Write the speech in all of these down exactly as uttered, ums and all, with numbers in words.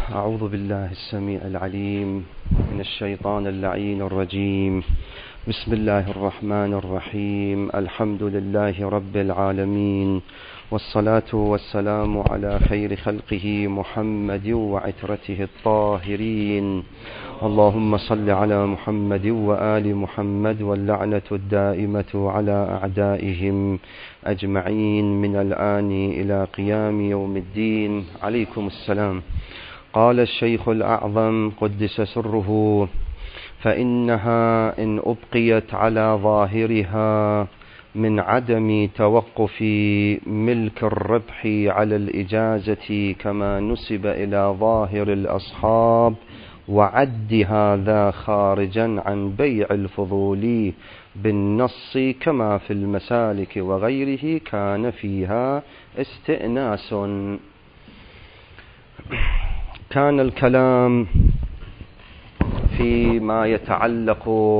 أعوذ بالله السميع العليم من الشيطان اللعين الرجيم. بسم الله الرحمن الرحيم. الحمد لله رب العالمين، والصلاة والسلام على خير خلقه محمد وعترته الطاهرين. اللهم صل على محمد وآل محمد، واللعنة الدائمة على أعدائهم أجمعين من الآن إلى قيام يوم الدين. عليكم السلام. قال الشيخ الأعظم قدس سره: فإنها إن أبقيت على ظاهرها من عدم توقف ملك الربح على الإجازة كما نسب إلى ظاهر الأصحاب، وعد هذا خارجا عن بيع الفضول بالنص كما في المسالك وغيره، كان فيها استئناس. كان الكلام فيما يتعلق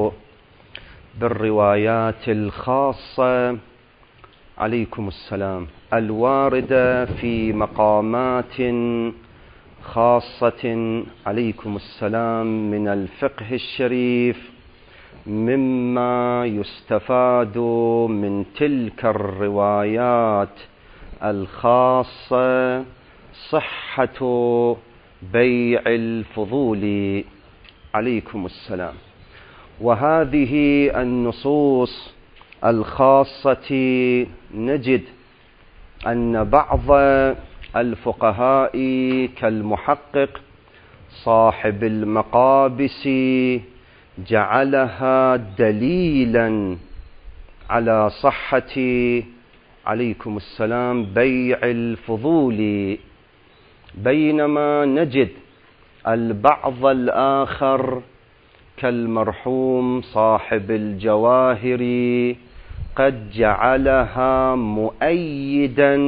بالروايات الخاصة، عليكم السلام، الواردة في مقامات خاصة، عليكم السلام، من الفقه الشريف، مما يستفاد من تلك الروايات الخاصة صحة بيع الفضول، عليكم السلام. وهذه النصوص الخاصة نجد أن بعض الفقهاء كالمحقق صاحب المقابس جعلها دليلا على صحة، عليكم السلام، بيع الفضول، بينما نجد البعض الآخر كالمرحوم صاحب الجواهر قد جعلها مؤيدا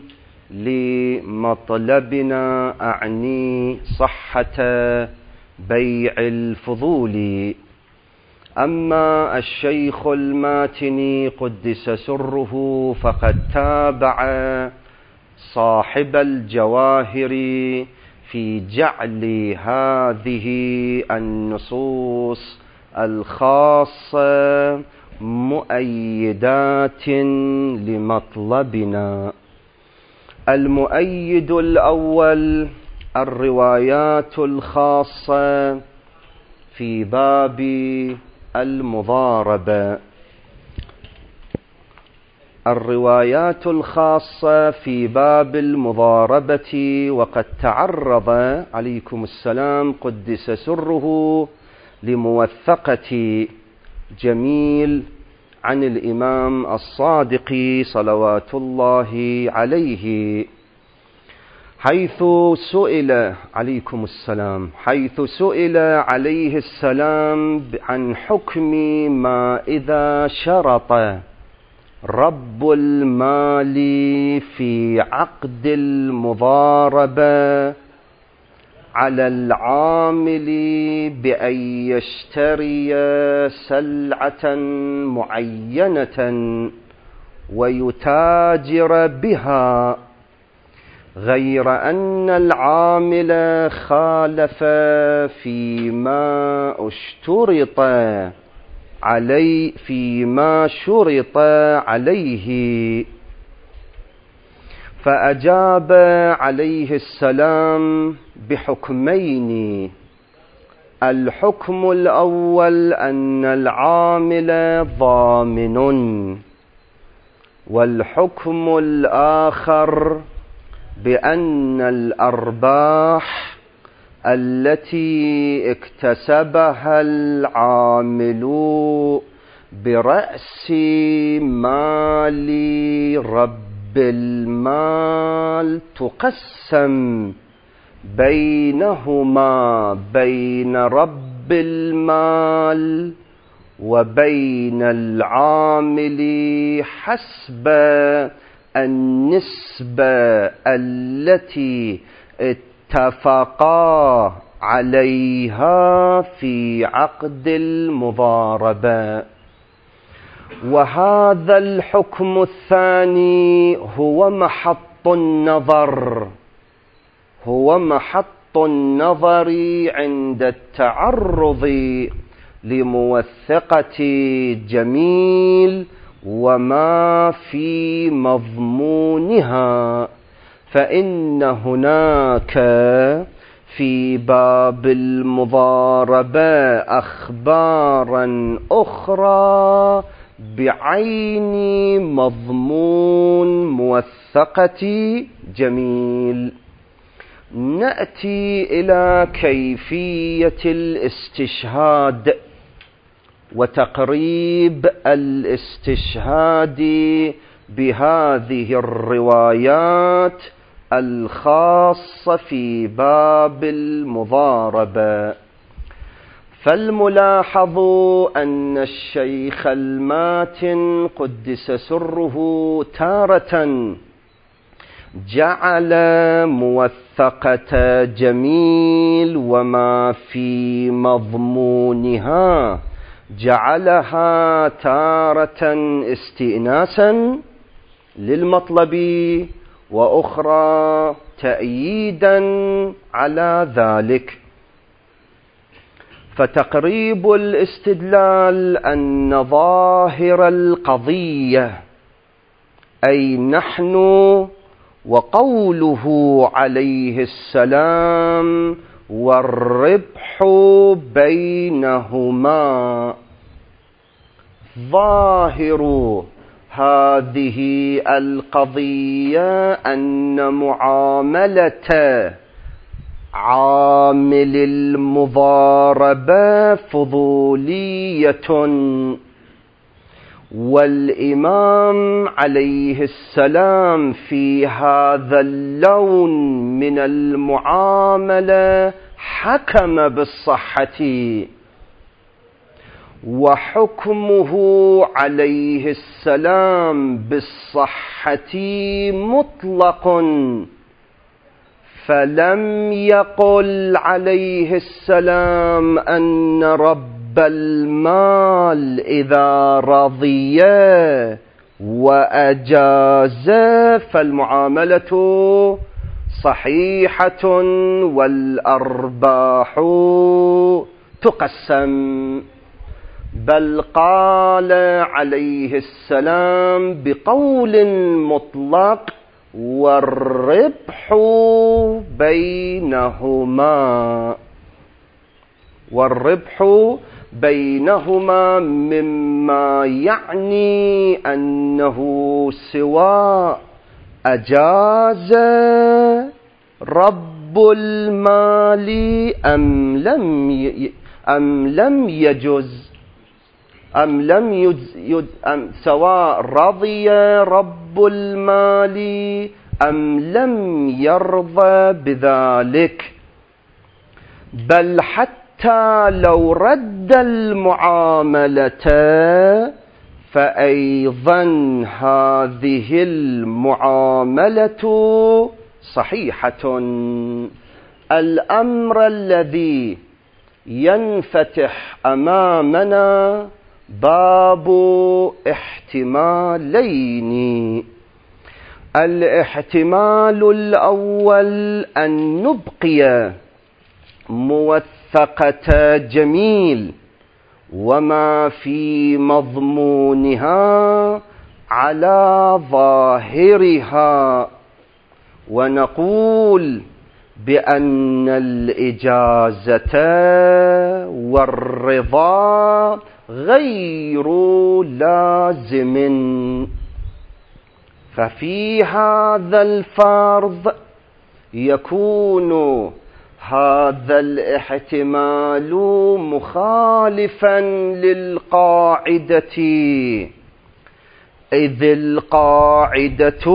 لمطلبنا، أعني صحة بيع الفضول. أما الشيخ الماتني قدس سره فقد تابع صاحب الجواهر في جعل هذه النصوص الخاصة مؤيدات لمطلبنا. المؤيد الأول الروايات الخاصة في باب المضاربة. الروايات الخاصة في باب المضاربة، وقد تعرض، عليكم السلام، قدس سره، لموثقة جميل عن الإمام الصادق صلوات الله عليه، حيث سئل، عليكم السلام، حيث سئل عليه السلام عن حكم ما إذا شرط رب المال في عقد المضاربة على العامل بأن يشتري سلعة معينة ويتاجر بها، غير أن العامل خالف فيما اشترط عليه فيما شرط عليه، فأجاب عليه السلام بحكمين: الحكم الأول أن العامل ضامن، والحكم الآخر بأن الأرباح التي اكتسبها العامل برأس مال رب المال تقسم بينهما، بين رب المال وبين العامل، حسب النسبة التي اتفقا عليها في عقد المضاربة. وهذا الحكم الثاني هو محط النظر، هو محط النظر عند التعرض لموثقة جميل وما في مضمونها، فإن هناك في باب المضاربة أخبارا أخرى بعين مضمون موثقة جميل. نأتي إلى كيفية الاستشهاد وتقريب الاستشهاد بهذه الروايات الخاصة في باب المضاربة. فالملاحظ أن الشيخ الماتن قدس سره تارة جعل موثقة جميل وما في مضمونها جعلها تارة استئناسا للمطلب وأخرى تأييدا على ذلك. فتقريب الاستدلال أن ظاهر القضية أي نحن وقوله عليه السلام والربح بينهما، ظاهر هذه القضية أن معاملة عامل المضاربة فضولية، والإمام عليه السلام في هذا اللون من المعاملة حكم بالصحة، وحكمه عليه السلام بالصحة مطلق، فلم يقل عليه السلام أن رب المال إذا رضي وأجاز فالمعاملة صحيحة والأرباح تقسم، بل قال عليه السلام بقول مطلق والربح بينهما، والربح بينهما مما يعني أنه سواء أجاز رب المال أم لم ي... أم لم يجز أم لم يجز يج... أم سواء رضي رب المال أم لم يرضى بذلك، بل حتى حتى لو رد المعاملة فأيضا هذه المعاملة صحيحة. الأمر الذي ينفتح أمامنا باب احتمالين. الاحتمال الأول أن نبقي موثقة جميل وما في مضمونها على ظاهرها، ونقول بأن الإجازة والرضا غير لازم. ففي هذا الفرض يكون هذا الاحتمال مخالفا للقاعدة، إذ القاعدة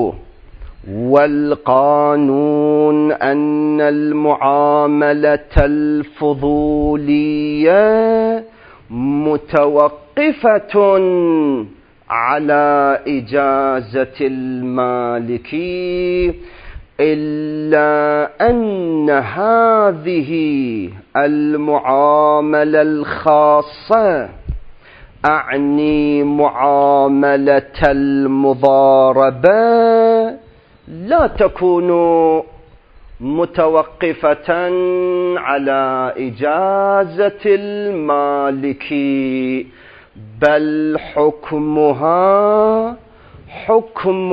والقانون أن المعاملة الفضولية متوقفة على إجازة المالك، إلا أن هذه المعاملة الخاصة أعني معاملة المضاربة لا تكون متوقفة على إجازة المالك، بل حكمها حكم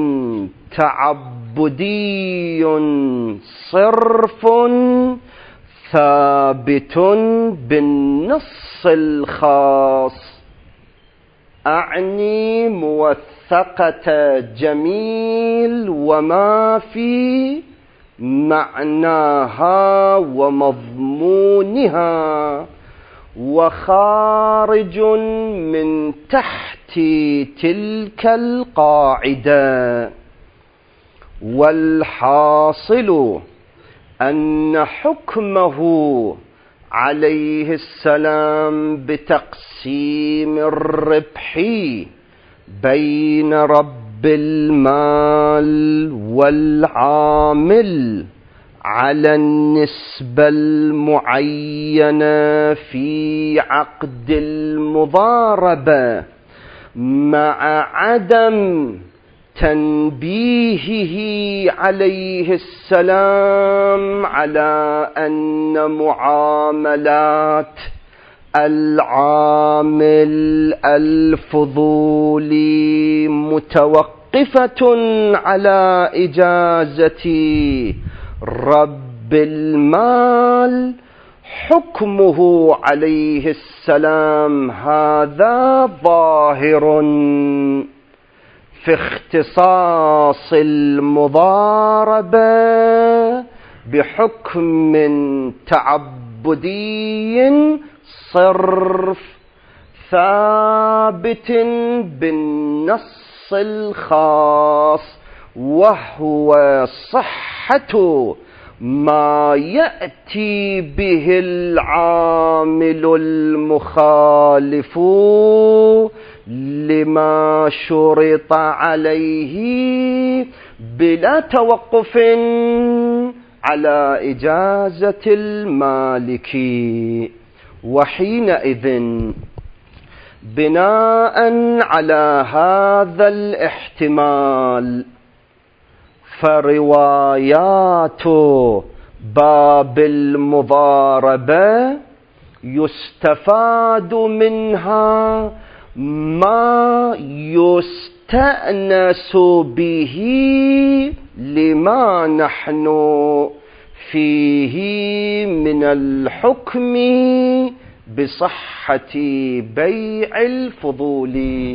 تعبدي صرف ثابت بالنص الخاص. أعني موثقة جميل وما في معناها ومضمونها، وخارج من تحت تلك القاعدة. والحاصل أن حكمه عليه السلام بتقسيم الربح بين رب المال والعامل على النسبة المعينة في عقد المضاربة، مع عدم تنبيهه عليه السلام على أن معاملات العامل الفضولي متوقفة على إجازة رب المال. حكمه عليه السلام هذا ظاهر في اختصاص المضاربة بحكم تعبدي صرف ثابت بالنص الخاص، وهو صحة ما يأتي به العامل المخالف لما شرط عليه بلا توقف على إجازة المالك. وحينئذ بناء على هذا الاحتمال فروايات باب المضاربة يستفاد منها ما يستأنس به لما نحن فيه من الحكم بصحة بيع الفضول.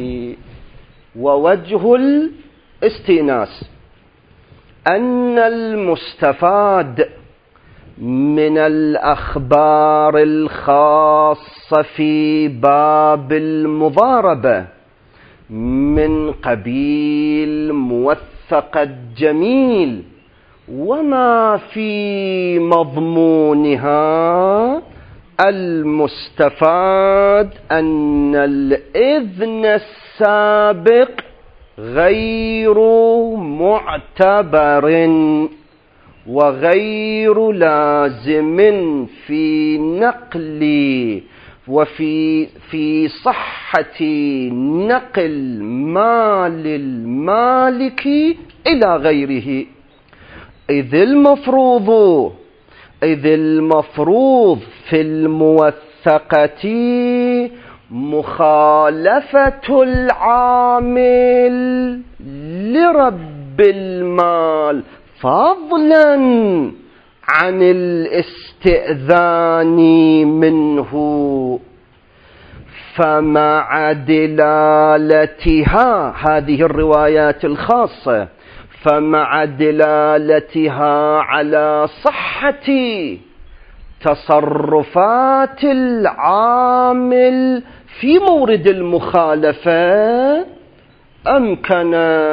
ووجه الاستئناس أن المستفاد من الأخبار الخاصة في باب المضاربة من قبيل موثق الجميل وما في مضمونها المستفاد أن الإذن السابق غير معتبر وغير لازم في نقل وفي في صحة نقل مال المالك إلى غيره، إذ المفروض إذ المفروض في الموثقة مخالفة العامل لرب المال فضلا عن الاستئذان منه. فمع دلالتها هذه الروايات الخاصة فمع دلالتها على صحة تصرفات العامل في مورد المخالفة أمكن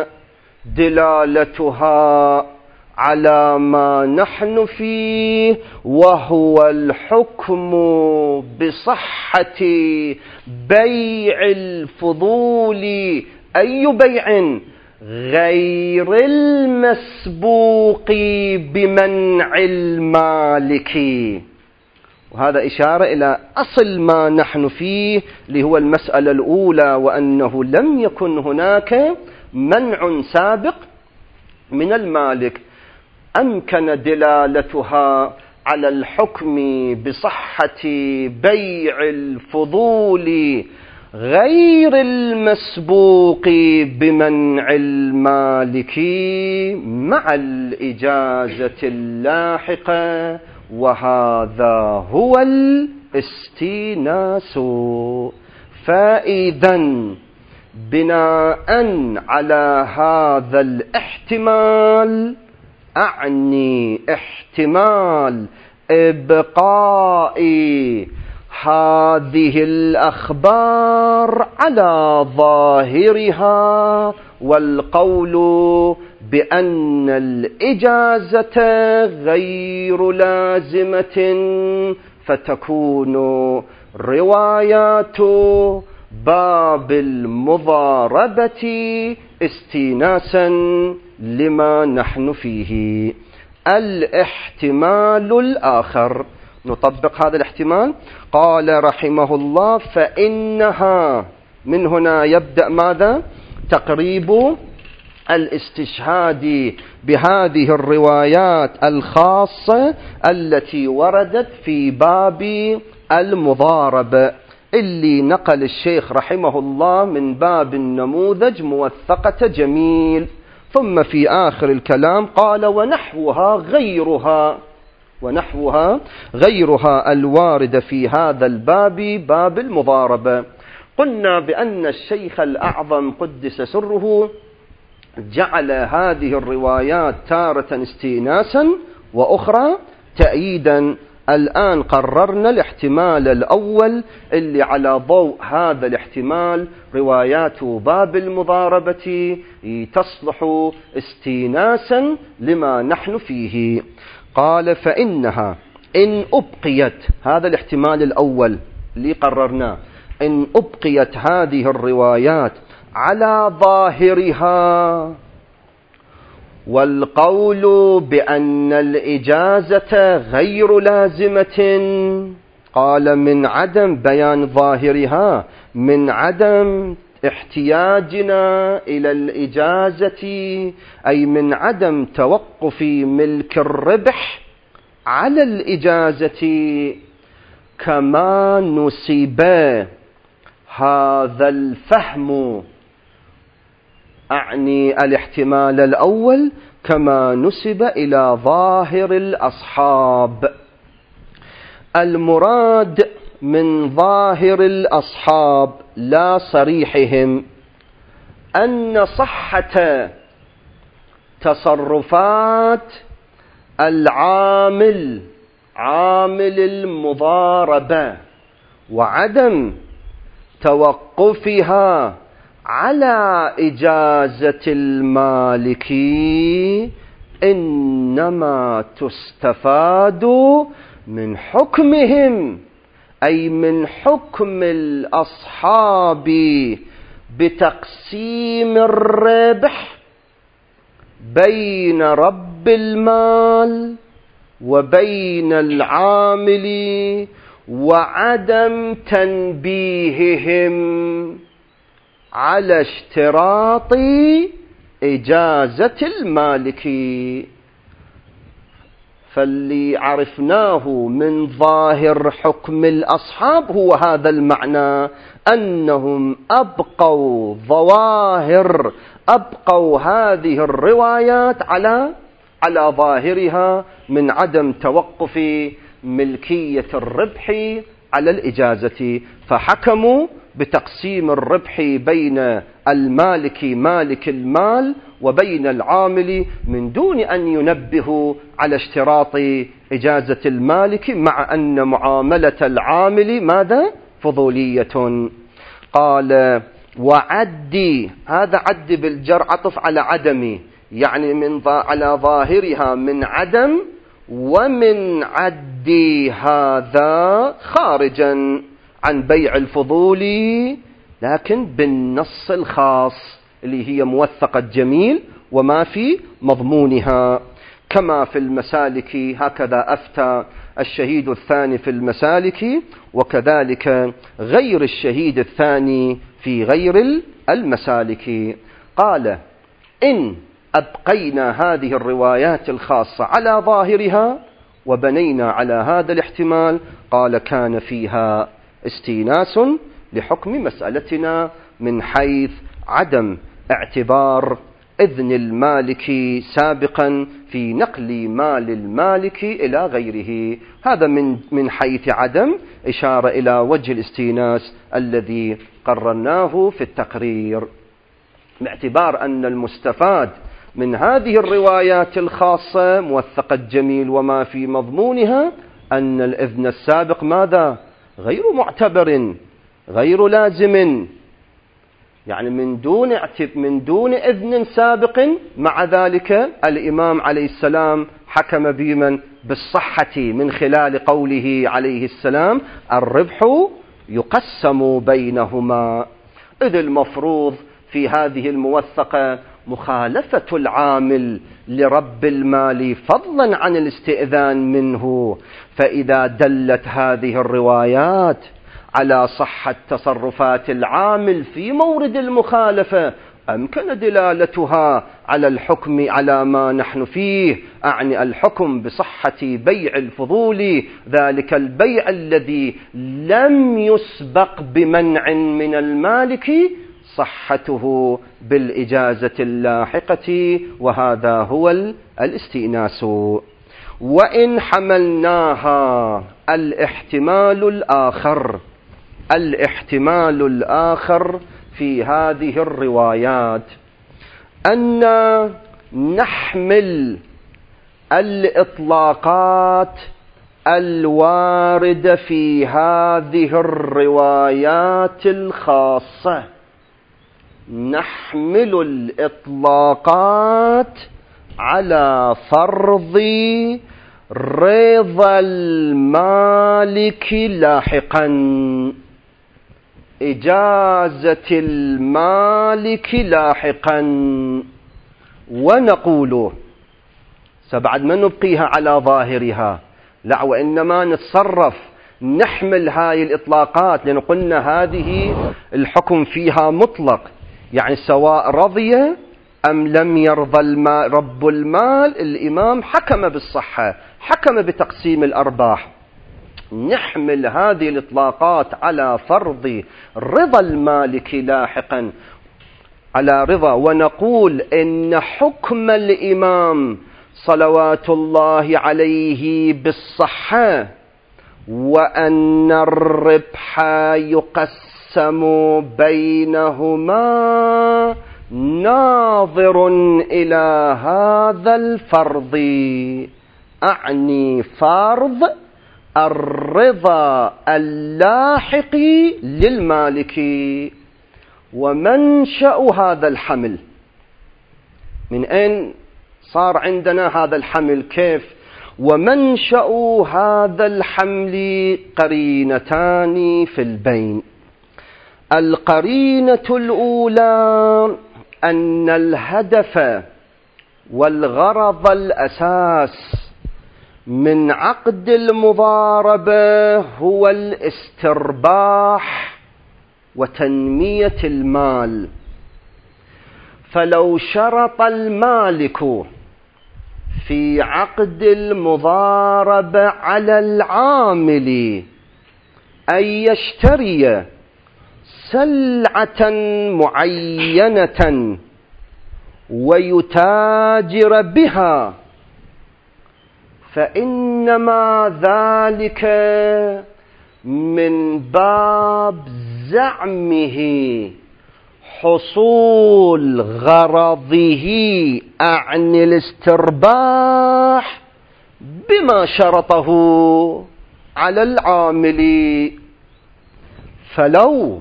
دلالتها على ما نحن فيه، وهو الحكم بصحة بيع الفضول. أي بيع؟ غير المسبوق بمنع المالك. وهذا إشارة إلى أصل ما نحن فيه اللي هو المسألة الأولى، وأنه لم يكن هناك منع سابق من المالك. أمكن دلالتها على الحكم بصحة بيع الفضول غير المسبوق بمنع المالك مع الإجازة اللاحقة، وهذا هو الاستئناس. فإذا بناء على هذا الاحتمال، أعني احتمال إبقاء هذه الأخبار على ظاهرها، والقول بأن الإجازة غير لازمة، فتكون روايات باب المضاربة استئناسا لما نحن فيه. الاحتمال الآخر، نطبق هذا الاحتمال. قال رحمه الله: فإنها، من هنا يبدأ ماذا؟ تقريب الاستشهاد بهذه الروايات الخاصة التي وردت في باب المضاربة، اللي نقل الشيخ رحمه الله من باب النموذج موثقة جميل. ثم في آخر الكلام قال: ونحوها غيرها، ونحوها غيرها الواردة في هذا الباب، باب المضاربة. قلنا بأن الشيخ الأعظم قدس سره جعل هذه الروايات تارة استئناسا وأخرى تأييدا. الآن قررنا الاحتمال الأول اللي على ضوء هذا الاحتمال روايات باب المضاربة تصلح استئناسا لما نحن فيه. قال: فإنها إن أبقيت، هذا الاحتمال الأول اللي قررناه، إن أبقيت هذه الروايات على ظاهرها، والقول بأن الإجازة غير لازمة، قال من عدم بيان ظاهرها، من عدم احتياجنا إلى الإجازة، أي من عدم توقف ملك الربح على الإجازة، كما نسب هذا الفهم، أعني الاحتمال الأول كما نسب إلى ظاهر الأصحاب. المراد من ظاهر الأصحاب لا صريحهم أن صحة تصرفات العامل، عامل المضاربة، وعدم توقفها على إجازة المالك إنما تستفاد من حكمهم، أي من حكم الأصحاب بتقسيم الربح بين رب المال وبين العامل، وعدم تنبيههم على اشتراط إجازة المالك. فاللي عرفناه من ظاهر حكم الأصحاب هو هذا المعنى، أنهم أبقوا ظواهر، أبقوا هذه الروايات على على ظاهرها من عدم توقف ملكية الربح على الإجازة، فحكموا بتقسيم الربح بين المالك مالك المال وبين العامل من دون أن ينبهوا على اشتراط إجازة المالك، مع أن معاملة العامل ماذا؟ فضولية. قال: وعدي، هذا عد بالجر عطف على عدمي، يعني من على ظاهرها من عدم، ومن عدي هذا خارجا عن بيع الفضول، لكن بالنص الخاص اللي هي موثقة جميل وما في مضمونها، كما في المسالك. هكذا أفتى الشهيد الثاني في المسالك، وكذلك غير الشهيد الثاني في غير المسالك. قال: إن أبقينا هذه الروايات الخاصة على ظاهرها وبنينا على هذا الاحتمال. قال كان فيها استئناس لحكم مسألتنا من حيث عدم اعتبار إذن المالك سابقا في نقل مال المالك إلى غيره. هذا من من حيث عدم إشارة إلى وجه الاستئناس الذي قررناه في التقرير، باعتبار أن المستفاد من هذه الروايات الخاصة موثقة جميل وما في مضمونها أن الإذن السابق ماذا؟ غير معتبر، غير لازم، يعني من دون من دون إذن سابق. مع ذلك الإمام عليه السلام حكم بمن؟ بالصحة من خلال قوله عليه السلام الربح يقسم بينهما. إذ المفروض في هذه الموثقة مخالفة العامل لرب المال فضلا عن الاستئذان منه. فإذا دلت هذه الروايات على صحة تصرفات العامل في مورد المخالفة أمكن دلالتها على الحكم على ما نحن فيه، أعني الحكم بصحة بيع الفضول، ذلك البيع الذي لم يسبق بمنع من المالك، صحته بالإجازة اللاحقة، وهذا هو الاستئناس. وإن حملناها الاحتمال الآخر الاحتمال الآخر في هذه الروايات أن نحمل الإطلاقات الواردة في هذه الروايات الخاصة، نحمل الإطلاقات على فرض رضا المالك لاحقا، إجازة المالك لاحقا، ونقول سبعد ما نبقيها على ظاهرها، لا، وإنما نتصرف نحمل هاي الإطلاقات، لأن قلنا هذه الحكم فيها مطلق، يعني سواء رضي أم لم يرضى المال رب المال، الإمام حكم بالصحة، حكم بتقسيم الأرباح. نحمل هذه الإطلاقات على فرض رضا المالك لاحقا، على رضا، ونقول إن حكم الإمام صلوات الله عليه بالصحة، وأن الربح يقسم بينهما ناظر إلى هذا الفرض، أعني فرض الرضا اللاحق للمالك. ومنشأ هذا الحمل، من أين صار عندنا هذا الحمل؟ كيف؟ ومنشأ هذا الحمل قرينتان في البين. القرينة الأولى أن الهدف والغرض الأساس من عقد المضاربة هو الاسترباح وتنمية المال. فلو شرط المالك في عقد المضاربة على العامل أن يشتري سلعة معينة ويتاجر بها، فإنما ذلك من باب زعمه حصول غرضه عن الاسترباح بما شرطه على العامل. فلو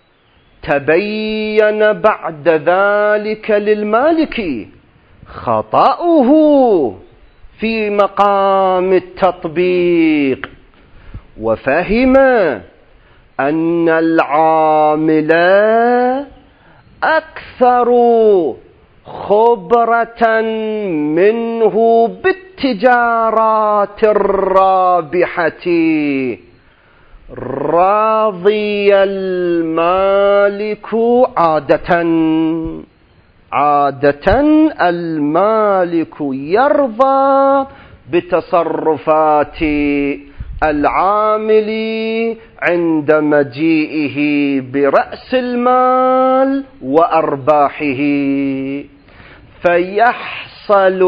تبين بعد ذلك للمالك خطأه في مقام التطبيق، وفهم أن العامل أكثر خبرة منه بالتجارات الرابحة، راضي المالك عادة عادة المالك يرضى بتصرفات العامل عند مجيئه برأس المال وأرباحه، فيحصل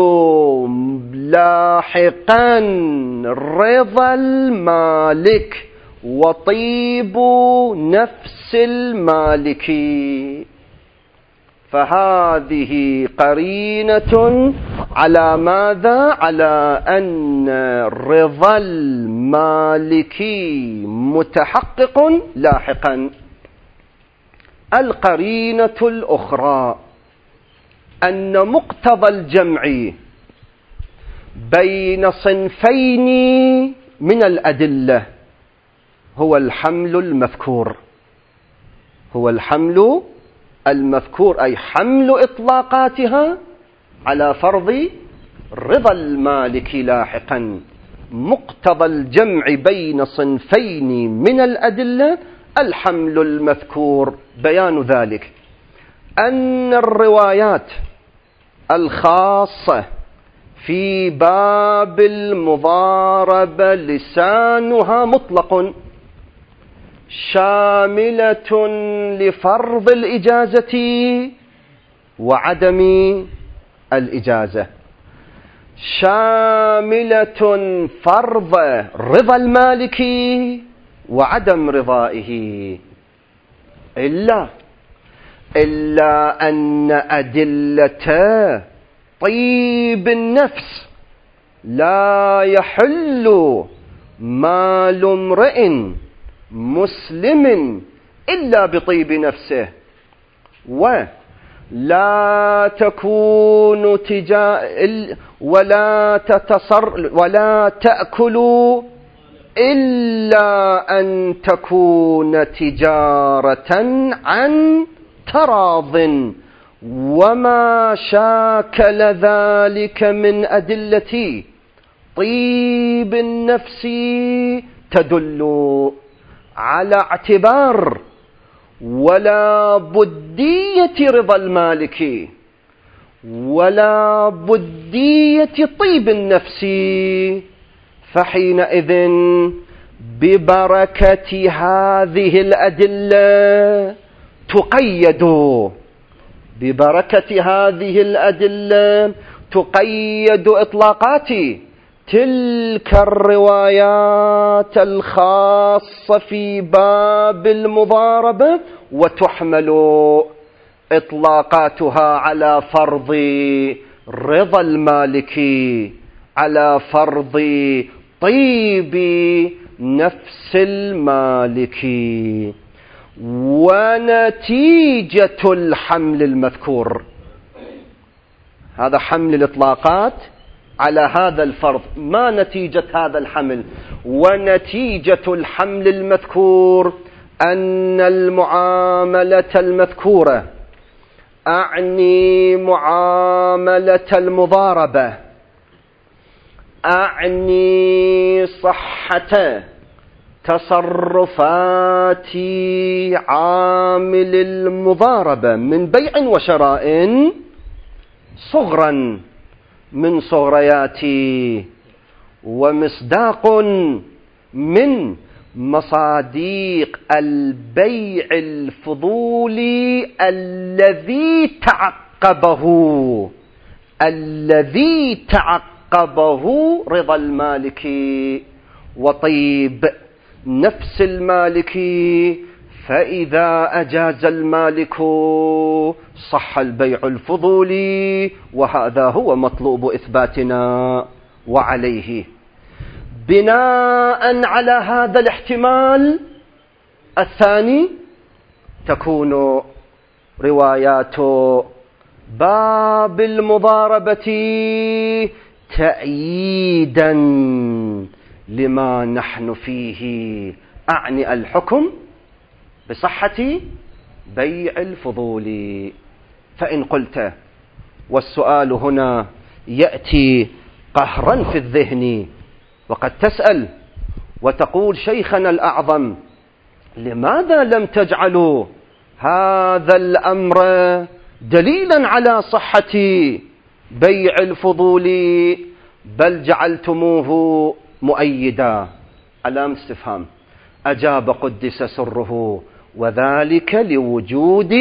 لاحقا رضا المالك وطيب نفس المالك. فهذه قرينة على ماذا؟ على أن رضا المالك متحقق لاحقا. القرينة الأخرى أن مقتضى الجمع بين صنفين من الأدلة هو الحمل المذكور، هو الحمل المذكور، أي حمل إطلاقاتها على فرض رضا المالك لاحقا. مقتضى الجمع بين صنفين من الأدلة الحمل المذكور. بيان ذلك أن الروايات الخاصة في باب المضاربة لسانها مطلق، شاملة لفرض الإجازة وعدم الإجازة، شاملة فرض رضا المالك وعدم رضائه، إلا إلا أن أدلة طيب النفس لا يحل مال امرئ مسلم إلا بطيب نفسه، ولا تكون تجا ولا تتصر ولا تأكلوا إلا أن تكون تجارة عن تراض، وما شاكل ذلك من أدلة طيب النفس تدل على اعتبار ولا بدية رضا المالك ولا بدية طيب النفس. فحينئذ ببركة هذه الأدلة تقيد ببركة هذه الأدلة تقيد إطلاقات تلك الروايات الخاصة في باب المضاربة، وتحمل إطلاقاتها على فرض رضا المالك، على فرض طيب نفس المالك. ونتيجة الحمل المذكور، هذا حمل الإطلاقات على هذا الفرض، ما نتيجة هذا الحمل؟ ونتيجة الحمل المذكور أن المعاملة المذكورة، أعني معاملة المضاربة، أعني صحة تصرفات عامل المضاربة من بيع وشراء صغرا من صغريات ومصداق من مصاديق البيع الفضولي الذي تعقبه الذي تعقبه رضا المالك وطيب نفس المالك. فإذا أجاز المالك صح البيع الفضولي، وهذا هو مطلوب إثباتنا. وعليه بناء على هذا الاحتمال الثاني تكون روايات باب المضاربة تأييدا لما نحن فيه، أعني الحكم بصحة بيع الفضول. فإن قلت، والسؤال هنا يأتي قهرا في الذهن، وقد تسأل وتقول شيخنا الأعظم لماذا لم تجعلوا هذا الأمر دليلا على صحة بيع الفضول، بل جعلتموه مؤيدا. علامة استفهام. أجاب قدس سره: وذلك لوجود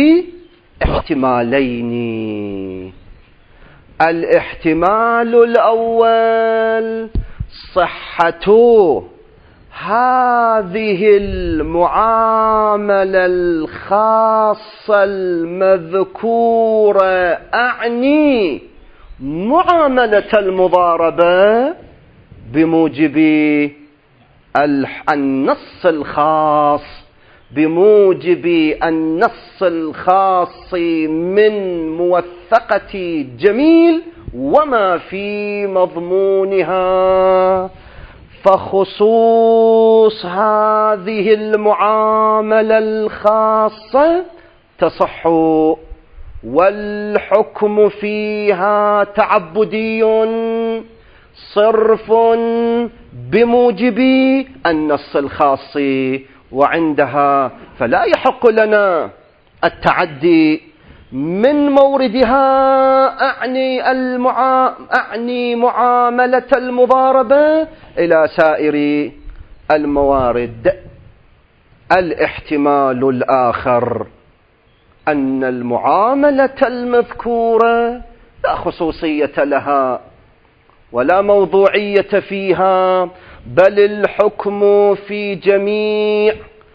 احتمالين. الاحتمال الأول صحة هذه المعاملة الخاصة المذكورة، أعني معاملة المضاربة، بموجب النص الخاص بموجب النص الخاص من موثقة جميل وما في مضمونها. فخصوص هذه المعاملة الخاصة تصح، والحكم فيها تعبدي صرف بموجب النص الخاص، وعندها فلا يحق لنا التعدي من موردها، أعني, المعا... أعني معاملة المضاربة، إلى سائر الموارد. الاحتمال الآخر أن المعاملة المذكورة لا خصوصية لها ولا موضوعية فيها، بل الحكم في جميع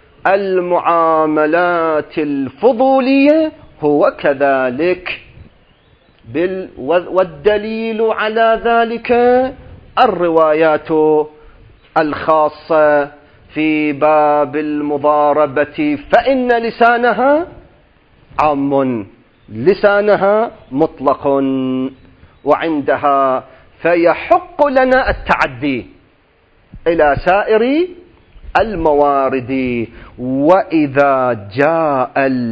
المعاملات الفضولية هو كذلك. والدليل على ذلك الروايات الخاصة في باب المضاربة، فإن لسانها عام، لسانها مطلق، وعندها فيحق لنا التعدي إلى سائر الموارد. وإذا جاء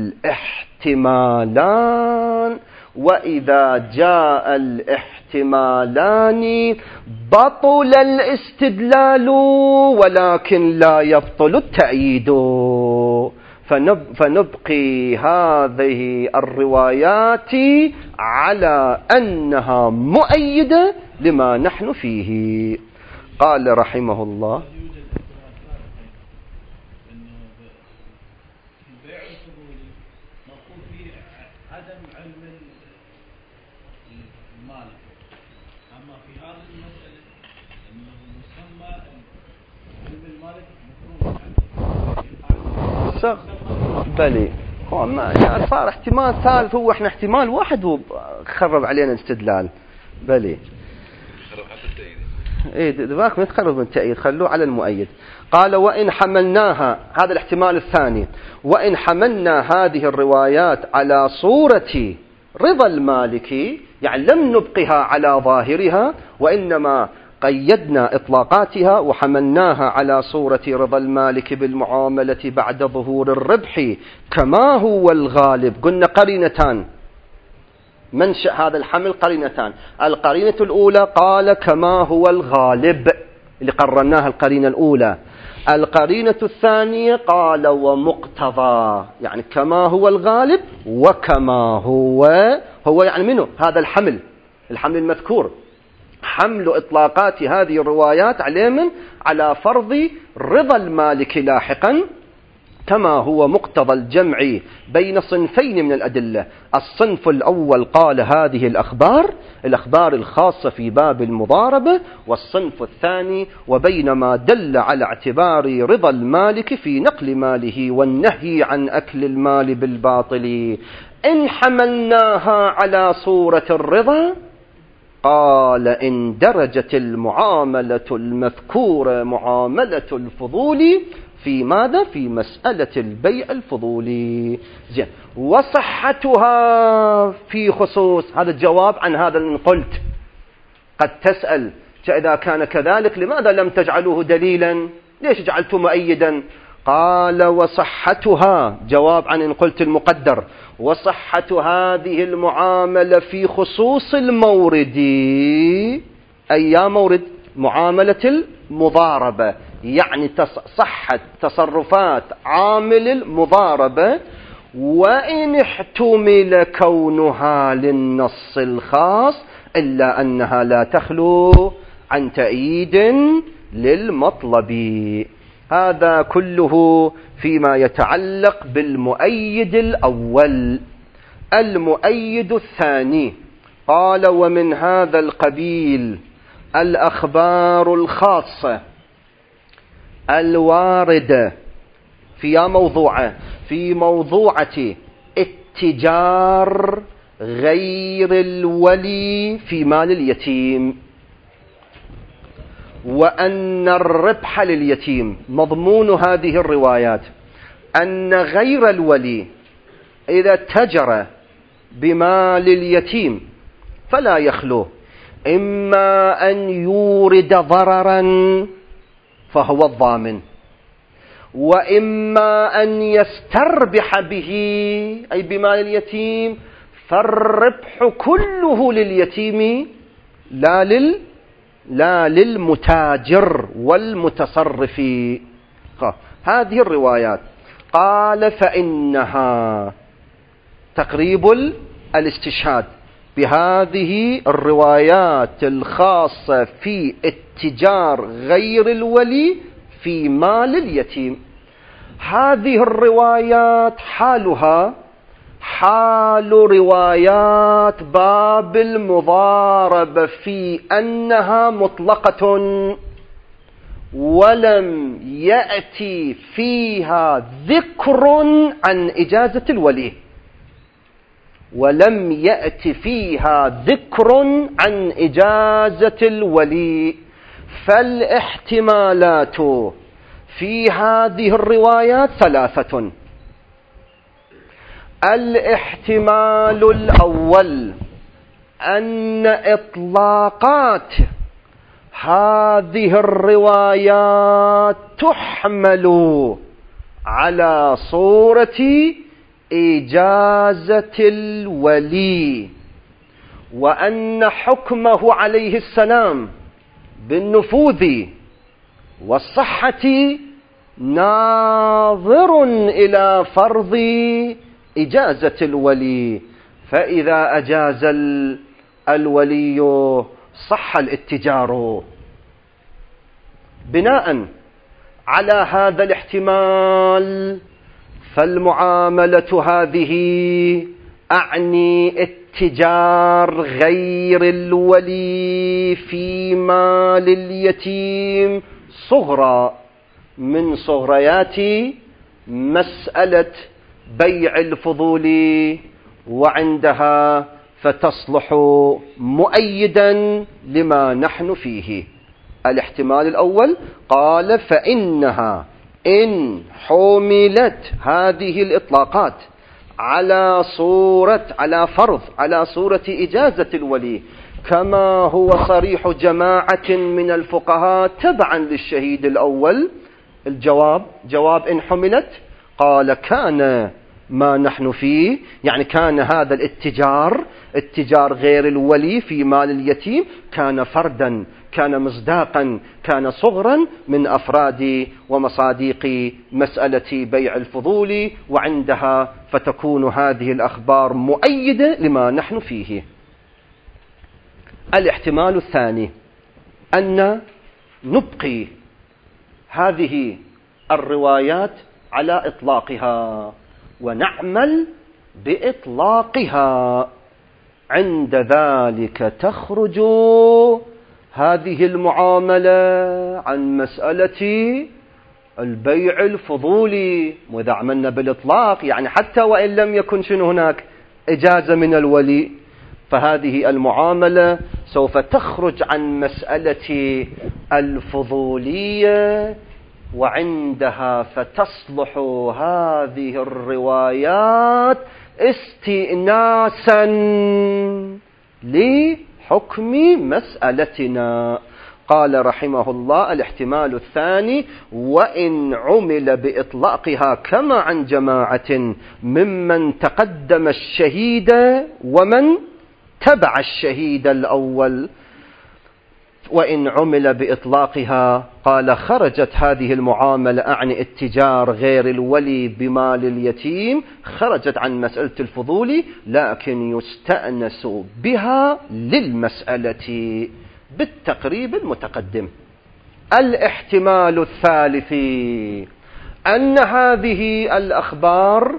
الاحتمالان وإذا جاء الاحتمالان بطل الاستدلال، ولكن لا يبطل التأييد. فنبقي هذه الروايات على أنها مؤيدة لما نحن فيه. قال رحمه الله: بلي هو ما يعني صار احتمال ثالث، هو احنا احتمال واحد وخرب علينا الاستدلال. بلي ايه دباك ما يتقرب من التأييد، خلوه على المؤيد. قال: وإن حملناها، هذا الاحتمال الثاني، وإن حملنا هذه الروايات على صورة رضا المالكي، يعني لم نبقها على ظاهرها، وإنما قيدنا إطلاقاتها وحملناها على صورة رضا المالك بالمعاملة بعد ظهور الربح كما هو الغالب. قلنا قرينتان منشأ هذا الحمل، قرينتان. القرينة الأولى قال كما هو الغالب، اللي قررناها القرينة الأولى. القرينة الثانية قال ومقتضى، يعني كما هو الغالب وكما هو هو يعني منه هذا الحمل، الحمل المذكور، حمل إطلاقات هذه الروايات عليه من على فرض رضا المالك لاحقا، كما هو مقتضى الجمع بين صنفين من الأدلة. الصنف الأول قال هذه الأخبار الأخبار الخاصة في باب المضاربة، والصنف الثاني وبينما دل على اعتبار رضا المالك في نقل ماله والنهي عن أكل المال بالباطل. إن حملناها على صورة الرضا قال إن درجت المعاملة المذكورة معاملة الفضول في ماذا؟ في مسألة البيع الفضولي. زين، وصحتها في خصوص، هذا الجواب عن هذا اللي قلت. قد تسأل إذا كان كذلك لماذا لم تجعلوه دليلا؟ ليش جعلته مؤيدا؟ قال وصحتها، جواب عن إن قلت المقدر، وصحة هذه المعاملة في خصوص المورد، أي مورد؟ معاملة المضاربة، يعني صحة تصرفات عامل المضاربة وإن احتمل كونها للنص الخاص إلا أنها لا تخلو عن تأييد للمطلب. هذا كله فيما يتعلق بالمؤيد الأول. المؤيد الثاني قال: ومن هذا القبيل الأخبار الخاصة الواردة في موضوعه في موضوعة اتجار غير الولي في مال اليتيم، وأن الربح لليتيم. مضمون هذه الروايات أن غير الولي إذا اتجر بمال اليتيم فلا يخلو إما أن يورد ضررا فهو الضامن، وإما أن يستربح به أي بمال اليتيم، فالربح كله لليتيم لا لل لا للمتاجر والمتصرف. هذه الروايات قال: فإنها تقريب الاستشهاد بهذه الروايات الخاصة في اتجار غير الولي في مال اليتيم. هذه الروايات حالها حال روايات باب المضاربة في أنها مطلقة ولم يأتي فيها ذكر عن إجازة الولي، ولم يأتي فيها ذكر عن إجازة الولي. فالاحتمالات في هذه الروايات ثلاثة. الاحتمال الأول أن إطلاقات هذه الروايات تحمل على صورة إجازة الولي، وأن حكمه عليه السلام بالنفوذ والصحة ناظر إلى فرض إجازة الولي، فإذا أجاز الولي صح الاتجار. بناء على هذا الاحتمال فالمعاملة هذه أعني اتجار غير الولي في مال اليتيم صغرى من صغريات مسألة بيع الفضول، وعندها فتصلح مؤيدا لما نحن فيه. الاحتمال الأول قال: فإنها إن حملت هذه الإطلاقات على صورة على فرض على صورة إجازة الولي، كما هو صريح جماعة من الفقهاء تبعا للشهيد الأول. الجواب جواب إن حملت قال: كان ما نحن فيه، يعني كان هذا الاتجار اتجار غير الولي في مال اليتيم كان فردا، كان مصداقا، كان صغرا من أفراد ومصاديق مسألة بيع الفضول، وعندها فتكون هذه الأخبار مؤيدة لما نحن فيه. الاحتمال الثاني أن نبقي هذه الروايات على إطلاقها ونعمل بإطلاقها، عند ذلك تخرج هذه المعاملة عن مسألة البيع الفضولي. وإذا عملنا بالإطلاق يعني حتى وإن لم يكن شنو هناك إجازة من الولي، فهذه المعاملة سوف تخرج عن مسألة الفضولية، وعندها فتصلح هذه الروايات استئناسا لحكم مسألتنا. قال رحمه الله: الاحتمال الثاني: وإن عمل بإطلاقها كما عن جماعة ممن تقدم الشهيد ومن تبع الشهيد الأول. وإن عمل بإطلاقها قال خرجت هذه المعاملة عن اتجار غير الولي بمال اليتيم، خرجت عن مسألة الفضول، لكن يستأنس بها للمسألة بالتقريب المتقدم. الاحتمال الثالث أن هذه الأخبار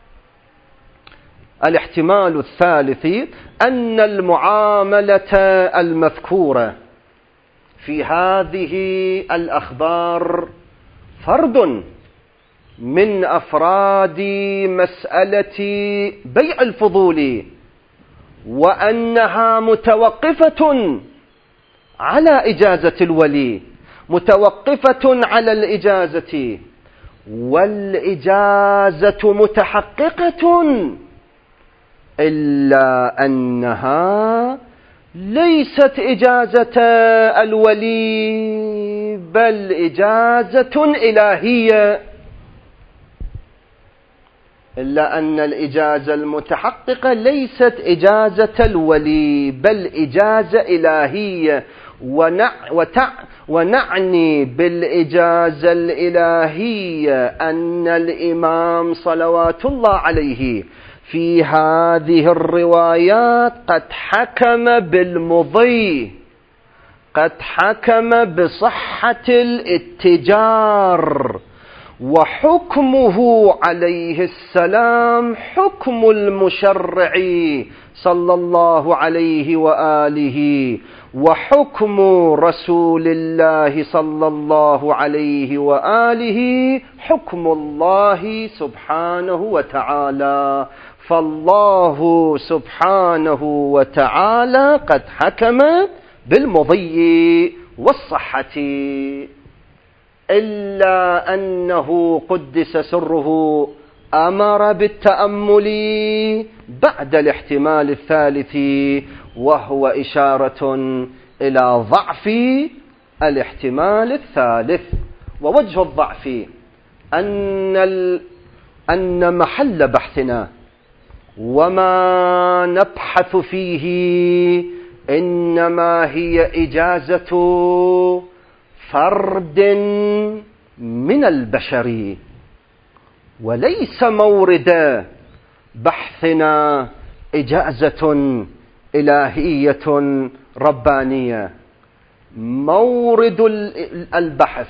الاحتمال الثالث أن المعاملة المذكورة في هذه الأخبار فرد من أفراد مسألة بيع الفضول، وأنها متوقفة على إجازة الولي، متوقفة على الإجازة، والإجازة متحققة، إلا أنها ليست إجازة الولي بل إجازة إلهية، إلا أن الإجازة المتحققة ليست إجازة الولي بل إجازة إلهية. ونع وتع ونعني بالإجازة الإلهية أن الإمام صلوات الله عليه في هذه الروايات قد حكم بالمضي، قد حكم بصحة الاتجار، وحكمه عليه السلام حكم المشرع صلى الله عليه وآله، وحكم رسول الله صلى الله عليه وآله حكم الله سبحانه وتعالى. فالله سبحانه وتعالى قد حكم بالمضي والصحة، إلا أنه قدس سره أمر بالتأمل بعد الاحتمال الثالث، وهو إشارة إلى ضعف الاحتمال الثالث. ووجه الضعف أن, أن محل بحثنا وما نبحث فيه إنما هي إجازة فرد من البشر، وليس مورد بحثنا إجازة إلهية ربانية. مورد البحث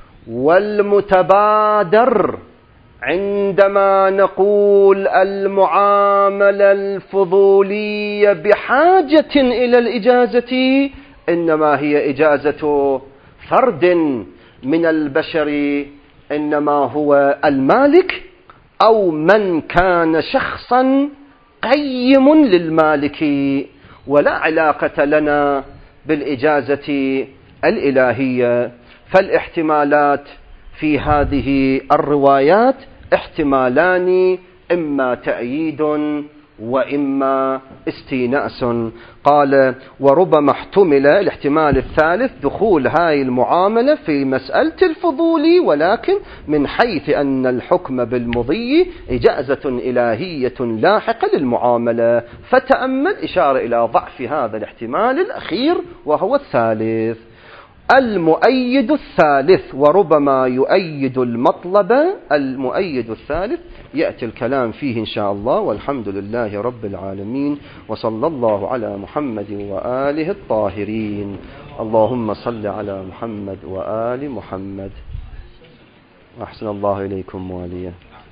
والمتبادر عندما نقول المعاملة الفضولية بحاجة إلى الإجازة إنما هي إجازة فرد من البشر، إنما هو المالك أو من كان شخصا قيم للمالك، ولا علاقة لنا بالإجازة الإلهية. فالاحتمالات في هذه الروايات احتمالان، إما تأييد وإما استيناس. قال وربما احتمل الاحتمال الثالث دخول هاي المعاملة في مسألة الفضول، ولكن من حيث أن الحكم بالمضي إجازة إلهية لاحقة للمعاملة، فتأمل إشارة إلى ضعف هذا الاحتمال الأخير وهو الثالث. المؤيد الثالث وربما يؤيد المطلب، المؤيد الثالث يأتي الكلام فيه إن شاء الله، والحمد لله رب العالمين، وصلى الله على محمد وآله الطاهرين. اللهم صل على محمد وآل محمد. أحسن الله إليكم واليا.